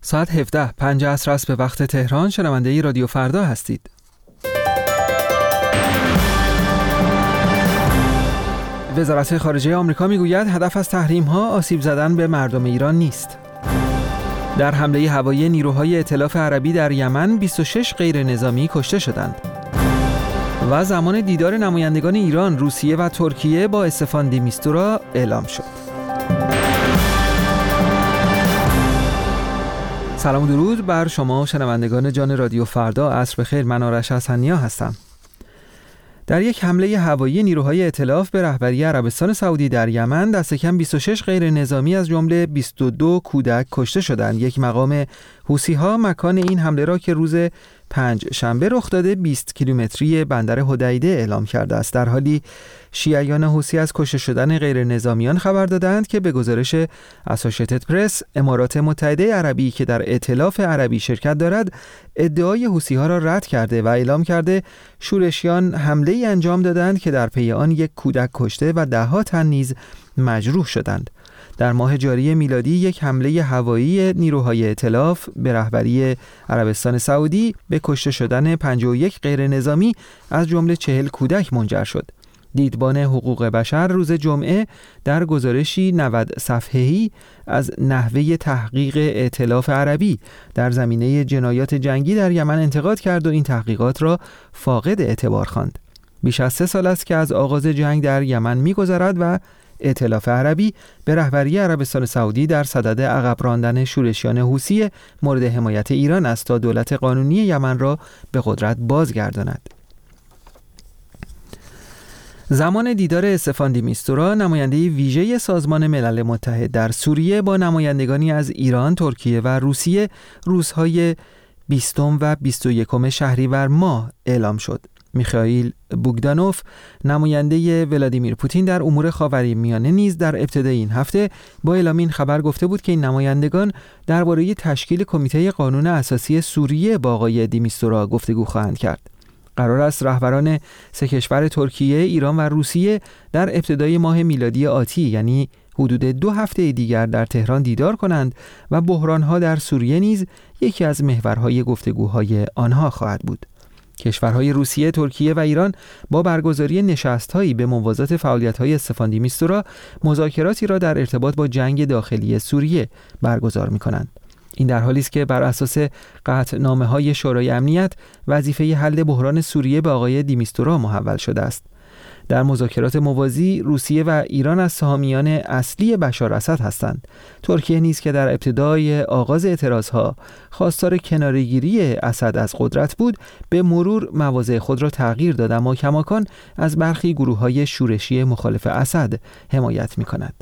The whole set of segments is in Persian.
ساعت 17:05 عصر است به وقت تهران. شنونده رادیو فردا هستید. وزارت خارجه آمریکا میگوید هدف از تحریم‌ها آسیب زدن به مردم ایران نیست. در حمله هوایی نیروهای ائتلاف عربی در یمن 26 غیر نظامی کشته شدند. و زمان دیدار نمایندگان ایران، روسیه و ترکیه با استفان دی میستورا اعلام شد. سلام و درود بر شما شنوندگان جان رادیو فردا. عصر بخیر، من آرش حسنیا هستم. در یک حمله هوایی نیروهای ائتلاف به رهبری عربستان سعودی در یمن دست کم 26 غیر نظامی از جمله 22 کودک کشته شدند. یک مقام حوثی‌ها مکان این حمله را که روز 5 شنبه رخ داده 20 کیلومتری بندر حدیده اعلام کرده است، در حالی شیعیان حوثی از کشته شدن غیر نظامیان خبر دادند که به گزارش اسوشیتد پرس، امارات متحده عربی که در ائتلاف عربی شرکت دارد ادعای حوثی‌ها را رد کرده و اعلام کرده شورشیان حمله‌ای انجام دادند که در پی آن یک کودک کشته و ده‌ها تن نیز مجروح شدند. در ماه جاری میلادی یک حمله هوایی نیروهای ائتلاف به رهبری عربستان سعودی به کشته شدن 51 غیر نظامی از جمله 40 کودک منجر شد. دیدبان حقوق بشر روز جمعه در گزارشی 90 صفحه‌ای از نحوه تحقیق ائتلاف عربی در زمینه جنایات جنگی در یمن انتقاد کرد و این تحقیقات را فاقد اعتبار خواند. بیش از 3 سال است که از آغاز جنگ در یمن می‌گذرد و ائتلاف عربی به رهبری عربستان سعودی در صدد عقب راندن شورشیان حوثی مورد حمایت ایران است تا دولت قانونی یمن را به قدرت بازگرداند. زمان دیدار استفان دی میستورا، نماینده ویژه سازمان ملل متحد در سوریه، با نمایندگانی از ایران، ترکیه و روسیه روزهای 20 و 21 شهریور ماه اعلام شد. میخائیل بوگدانوف، نماینده ولادیمیر پوتین در امور خاورمیانه، نیز در ابتدای این هفته با اعلام این خبر گفته بود که این نمایندگان درباره تشکیل کمیته قانون اساسی سوریه با آقای دی میستورا گفتگو خواهند کرد. قرار است رهبران 3 کشور ترکیه، ایران و روسیه در ابتدای ماه میلادی آتی، یعنی حدود 2 هفته دیگر، در تهران دیدار کنند و بحران‌ها در سوریه نیز یکی از محورهای گفتگوهای آنها خواهد بود. کشورهای روسیه، ترکیه و ایران با برگزاری نشست‌هایی به موازات فعالیت‌های استفان دی میستورا مذاکراتی را در ارتباط با جنگ داخلی سوریه برگزار می‌کنند. این در حالی است که بر اساس قطعنامه‌های شورای امنیت وظیفه حل بحران سوریه به آقای دی میستورا محول شده است. در مذاکرات موازی روسیه و ایران از سهامیان اصلی بشار اسد هستند. ترکیه نیز که در ابتدای آغاز اعتراضها خواستار کناره‌گیری اسد از قدرت بود، به مرور مواضع خود را تغییر داد، اما کماکان از برخی گروه‌های شورشی مخالف اسد حمایت می‌کند.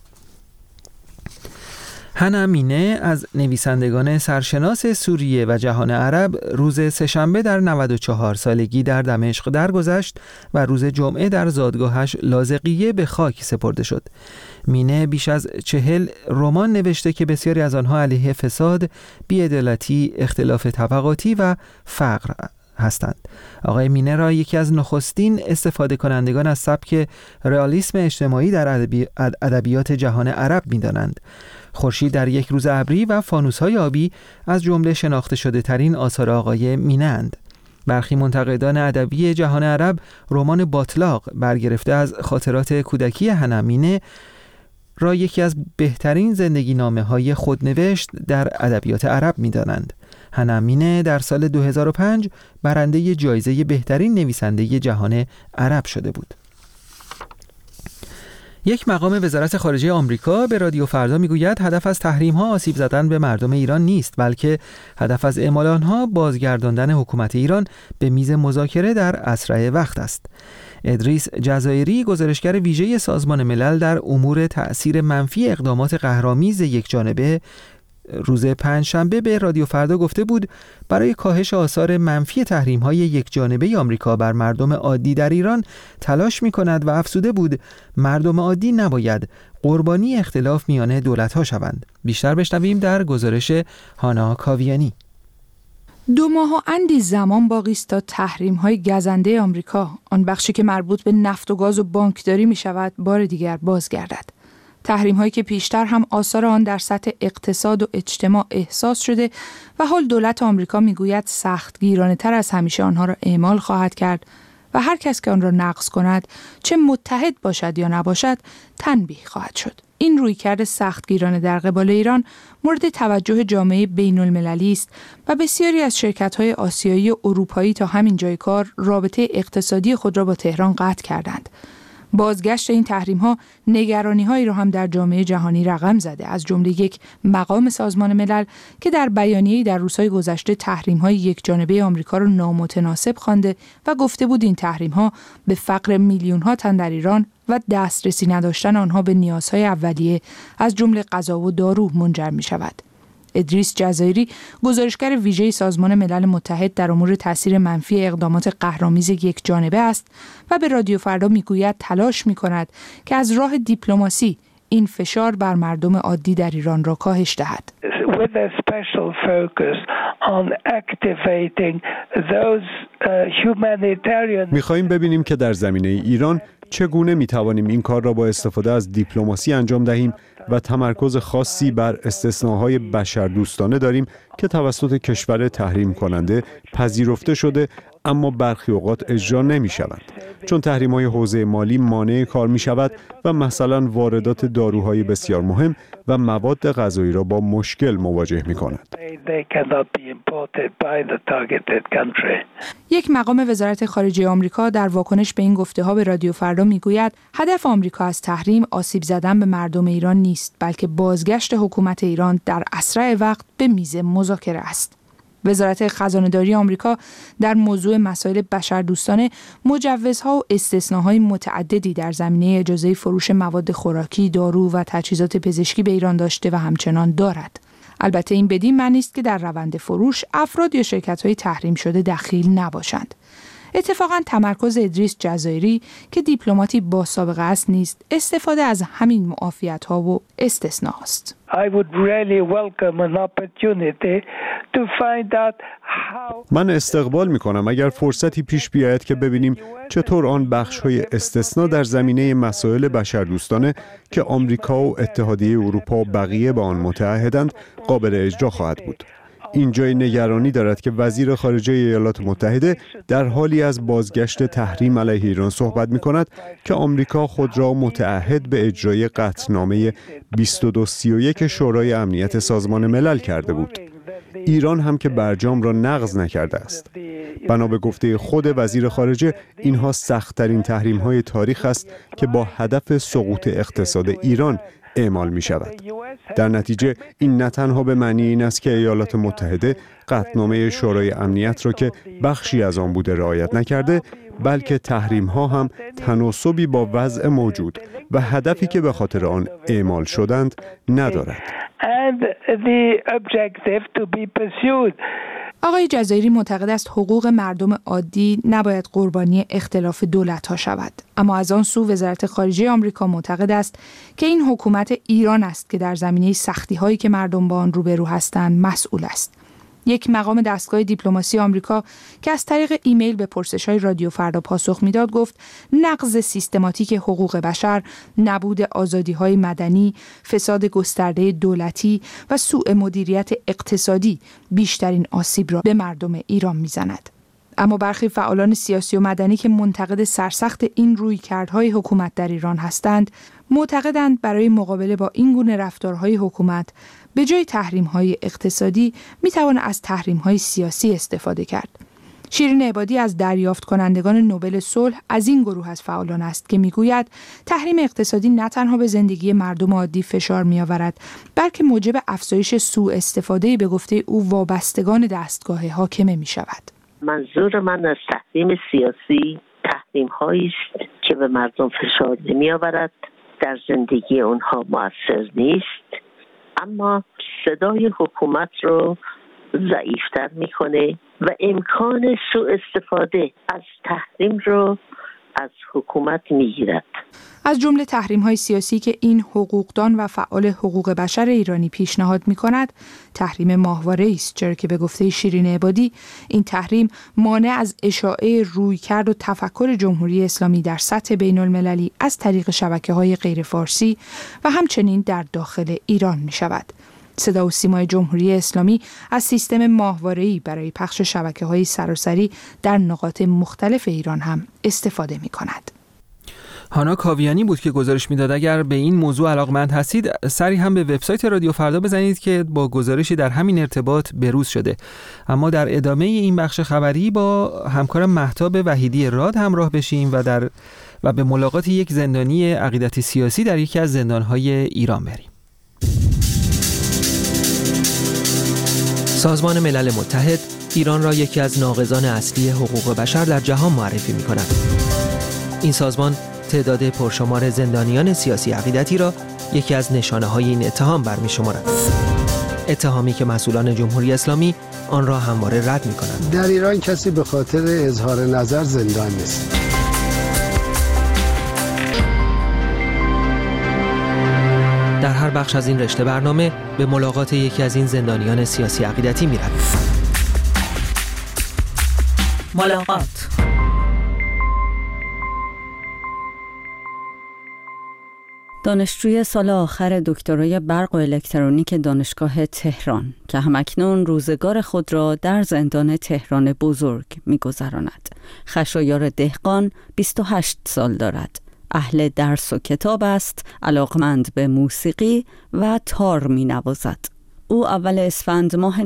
هنا مینه از نویسندگان سرشناس سوریه و جهان عرب روز سه‌شنبه در 94 سالگی در دمشق درگذشت و روز جمعه در زادگاهش لاذقیه به خاک سپرده شد. مینه بیش از 40 رمان نوشته که بسیاری از آنها علیه فساد، بی‌عدالتی، اختلاف طبقاتی و فقر هستند. آقای مینه را یکی از نخستین استفاده کنندگان از سبک رئالیسم اجتماعی در ادبیات جهان عرب می‌دانند. خورشید در یک روز ابری و فانوس‌های آبی از جمله شناخته شده ترین آثار آقای مینه اند. برخی منتقدان ادبی جهان عرب رمان باطلاق برگرفته از خاطرات کودکی هنا مینه را یکی از بهترین زندگی نامه‌های خودنوشت در ادبیات عرب می‌دانند. هنا مینه در سال 2005 برنده جایزه بهترین نویسنده جهان عرب شده بود. یک مقام وزارت خارجه آمریکا به رادیو فردا میگوید هدف از تحریم‌ها آسیب زدن به مردم ایران نیست، بلکه هدف از اعمال آنها بازگرداندن حکومت ایران به میز مذاکره در اسرع وقت است. ادریس جزایری، گزارشگر ویژه سازمان ملل در امور تأثیر منفی اقدامات قهرآمیز یکجانبه، روز 5 شنبه به رادیو فردا گفته بود برای کاهش آثار منفی تحریم‌های یکجانبه آمریکا بر مردم عادی در ایران تلاش می‌کند و افزوده بود مردم عادی نباید قربانی اختلاف میان دولت‌ها شوند. بیشتر بشنویم در گزارش هانا کاویانی. 2 ماه و اندی زمان باقی است تا تحریم‌های گزنده آمریکا، آن بخشی که مربوط به نفت و گاز و بانکداری می‌شود، بار دیگر بازگردد. تحریم‌هایی که پیشتر هم آثار آن در سطح اقتصاد و اجتماع احساس شده و حال دولت آمریکا میگوید سختگیرانه‌تر از همیشه آنها را اعمال خواهد کرد و هر کس که آن را نقض کند، چه متحد باشد یا نباشد، تنبیه خواهد شد. این رویکرد سختگیرانه در قبال ایران مورد توجه جامعه بین‌المللی است و بسیاری از شرکت‌های آسیایی و اروپایی تا همین جای کار رابطه اقتصادی خود را با تهران قطع کردند. بازگشت این تحریم‌ها نگرانی‌هایی را هم در جامعه جهانی رقم زده، از جمله یک مقام سازمان ملل که در بیانیه‌ای در روزهای گذشته تحریم‌های یکجانبه آمریکا را نامتناسب خوانده و گفته بود این تحریم‌ها به فقر میلیون‌ها تن در ایران و دسترسی نداشتن آنها به نیازهای اولیه از جمله غذا و دارو منجر می‌شود. ادریس جزایری، گزارشگر ویژه سازمان ملل متحد در امور تاثیر منفی اقدامات قهرآمیز یکجانبه است و به رادیو فردا میگوید تلاش می‌کند که از راه دیپلماسی این فشار بر مردم عادی در ایران را کاهش دهد. می‌خواهیم ببینیم که در زمینه ایران چگونه می‌توانیم این کار را با استفاده از دیپلماسی انجام دهیم و تمرکز خاصی بر استثناهای بشردوستانه داریم که توسط کشور تحریم کننده پذیرفته شده اما برخی اوقات اجرا نمی‌شوند، چون تحریم‌های حوزه مالی مانع کار می‌شود و مثلا واردات داروهای بسیار مهم و مواد غذایی را با مشکل مواجه می‌کند. یک مقام وزارت خارجه آمریکا در واکنش به این گفته‌ها به رادیو فردا میگوید هدف آمریکا از تحریم آسیب زدن به مردم ایران نیست، بلکه بازگشت حکومت ایران در اسرع وقت به میز مذاکره است. وزارت خزانه‌داری آمریکا در موضوع مسائل بشردوستانه مجوزها و استثناهای متعددی در زمینه اجازه فروش مواد خوراکی، دارو و تجهیزات پزشکی به ایران داشته و همچنان دارد. البته این بدین معنی است که در روند فروش افراد یا شرکت‌های تحریم شده دخیل نباشند. اتفاقاً تمرکز ادریس جزایری که دیپلماتی با سابقه است نیست، استفاده از همین معافیت‌ها و استثناست. من استقبال می‌کنم اگر فرصتی پیش بیاید که ببینیم چطور آن بخش‌های استثناء در زمینه مسائل بشردوستانه که آمریکا و اتحادیه اروپا و بقیه با آن متعهدند قابل اجرا خواهد بود. این جای نگرانی دارد که وزیر خارجه ایالات متحده در حالی از بازگشت تحریم علیه ایران صحبت می‌کند که آمریکا خود را متعهد به اجرای قطعنامه 2231 شورای امنیت سازمان ملل کرده بود. ایران هم که برجام را نقض نکرده است. بنا به گفته خود وزیر خارجه اینها سخت‌ترین تحریم‌های تاریخ است که با هدف سقوط اقتصاد ایران اعمال می شود. در نتیجه این نه تنها به معنی این است که ایالات متحده قطعنامه شورای امنیت را که بخشی از آن بوده رعایت نکرده، بلکه تحریم ها هم تناسبی با وضع موجود و هدفی که به خاطر آن اعمال شدند ندارد. آقای جزایری معتقد است حقوق مردم عادی نباید قربانی اختلاف دولت‌ها شود. اما از آن سو وزارت خارجه آمریکا معتقد است که این حکومت ایران است که در زمینه سختی‌هایی که مردم با آن روبرو هستند مسئول است. یک مقام دستگاه دیپلماسی آمریکا که از طریق ایمیل به پرسش‌های رادیو فردا پاسخ میداد گفت نقض سیستماتیک حقوق بشر، نبود آزادی‌های مدنی، فساد گسترده دولتی و سوء مدیریت اقتصادی بیشترین آسیب را به مردم ایران میزند. اما برخی فعالان سیاسی و مدنی که منتقد سرسخت این رویکردهای حکومت در ایران هستند، معتقدند برای مقابله با این گونه رفتارهای حکومت به جای تحریم‌های اقتصادی می‌توان از تحریم‌های سیاسی استفاده کرد. شیرین عبادی از دریافت کنندگان نوبل صلح از این گروه از فعالان است که می‌گوید تحریم اقتصادی نه تنها به زندگی مردم عادی فشار می‌آورد، بلکه موجب افزایش سوء استفاده به گفته او وابستگان دستگاه حاکمه می‌شود. منظور من از تحریم سیاسی تحریم‌هایی است که به مردم فشار نمی‌آورد، در زندگی اونها مؤثر نیست، اما صدای حکومت رو ضعیفتر میکنه و امکان سوء استفاده از تحریم رو از حکومت میگیرد. از جمله تحریم‌های سیاسی که این حقوقدان و فعال حقوق بشر ایرانی پیشنهاد می‌کند، تحریم ماهواره‌ای است، چرا که به گفته شیرین عبادی این تحریم مانع از اشاعه رویکرد و تفکر جمهوری اسلامی در سطح بین‌المللی از طریق شبکه‌های غیر فارسی و همچنین در داخل ایران می‌شود. صدا و سیمای جمهوری اسلامی از سیستم ماهواره‌ای برای پخش شبکه‌های سراسری در نقاط مختلف ایران هم استفاده می‌کند. هانا کاویانی بود که گزارش میداد. اگر به این موضوع علاقمند هستید سری هم به وبسایت رادیو فردا بزنید که با گزارشی در همین ارتباط بروز شده. اما در ادامه این بخش خبری با همکارم مهتاب وحیدی راد همراه بشیم و به ملاقات یک زندانی عقیدتی سیاسی در یکی از زندان‌های ایران بریم. سازمان ملل متحد ایران را یکی از ناقضان اصلی حقوق بشر در جهان معرفی می‌کند. این سازمان تعداد پرشمار زندانیان سیاسی عقیدتی را یکی از نشانه‌های این اتهام برمی‌شمارد. اتهامی که مسئولان جمهوری اسلامی آن را همواره رد می‌کنند. در ایران کسی به خاطر اظهار نظر زندان نیست. در هر بخش از این رشته برنامه به ملاقات یکی از این زندانیان سیاسی عقیدتی می‌رویم. ملاقات. دانشجوی سال آخر دکترای برق و الکترونیک دانشگاه تهران که همکنون روزگار خود را در زندان تهران بزرگ می‌گذراند. خشایار دهقان 28 سال دارد. اهل درس و کتاب است، علاقمند به موسیقی و تار می‌نوازد. او اول اسفند ماه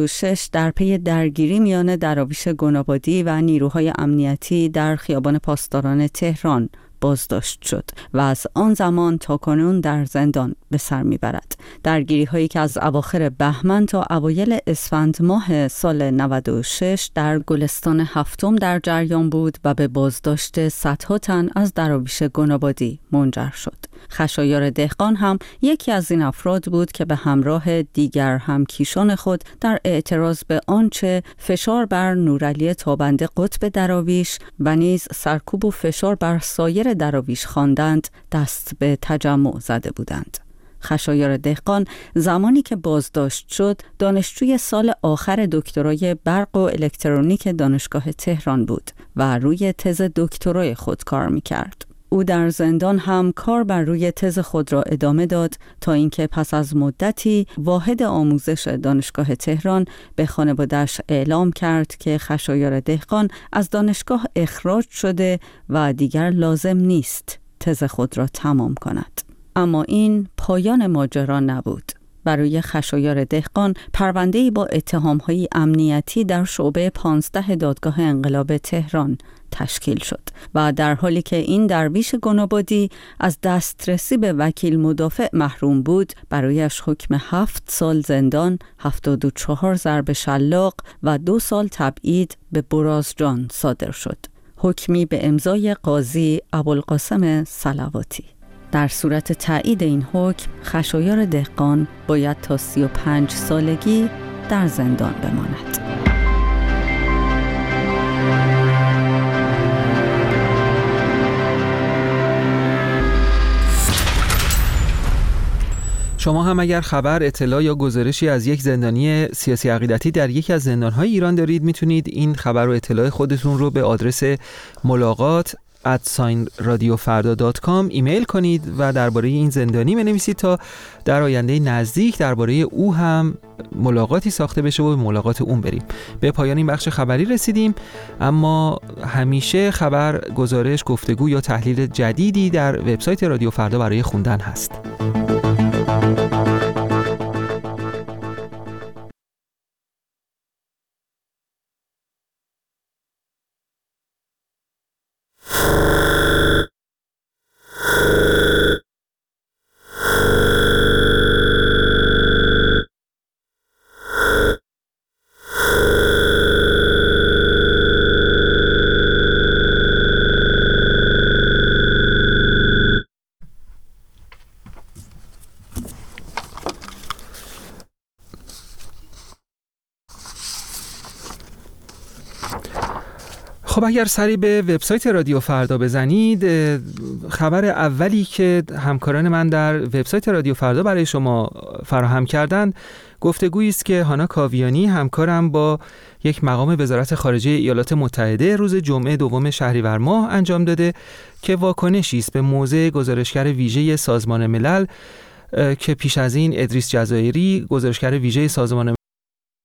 96 در پی درگیری میان دراویش گنابادی و نیروهای امنیتی در خیابان پاسداران تهران بازداشت شد و از آن زمان تا کنون در زندان به سر میبرد. درگیری هایی که از اواخر بهمن تا اوایل اسفند ماه سال 96 در گلستان هفتم در جریان بود و به بازداشت صدها تن از دراویش گنابادی منجر شد. خشایار دهقان هم یکی از این افراد بود که به همراه دیگر همکیشان خود در اعتراض به آنچه فشار بر نورعلی تابنده قطب دراویش و نیز سرکوب و فشار بر سایر دراویش خواندند دست به تجمع زده بودند. خشایار دهقان زمانی که بازداشت شد دانشجوی سال آخر دکترای برق و الکترونیک دانشگاه تهران بود و روی تز دکترای خود کار می‌کرد. او در زندان هم کار بر روی تز خود را ادامه داد تا اینکه پس از مدتی واحد آموزش دانشگاه تهران به خانواده‌اش اعلام کرد که خشایار دهقان از دانشگاه اخراج شده و دیگر لازم نیست تز خود را تمام کند. اما این پایان ماجرا نبود. برای خشایار دهقان پرونده‌ای با اتهام‌های امنیتی در شعبه 15 دادگاه انقلاب تهران تشکیل شد و در حالی که این درویش گنابادی از دسترسی به وکیل مدافع محروم بود، برایش حکم 7 سال زندان، 74 ضرب شلاق و 2 سال تبعید به برازجان صادر شد. حکمی به امضای قاضی ابوالقاسم صلواتی. در صورت تایید این حکم، خشایار دهقان باید تا 35 سالگی در زندان بماند. شما هم اگر خبر، اطلاع یا گزارشی از یک زندانی سیاسی عقیدتی در یکی از زندان‌های ایران دارید، میتونید این خبر و اطلاع خودتون رو به آدرس ملاقات@radiofarda.com ایمیل کنید و درباره این زندانی بنویسید تا در آینده نزدیک درباره او هم ملاقاتی ساخته بشه و به ملاقات اون بریم. به پایان این بخش خبری رسیدیم، اما همیشه خبر، گزارش، گفتگو یا تحلیل جدیدی در وبسایت رادیو فردا برای خوندن هست. خب اگر سری به وبسایت رادیو فردا بزنید، خبر اولی که همکاران من در وبسایت رادیو فردا برای شما فراهم کردند گفتگویی است که هانا کاویانی همکارم با یک مقام وزارت خارجه ایالات متحده روز جمعه 2 شهریور ماه انجام داده که واکنشی است به موضع گزارشگر ویژه سازمان ملل که پیش از این ادریس جزایری گزارشگر ویژه سازمان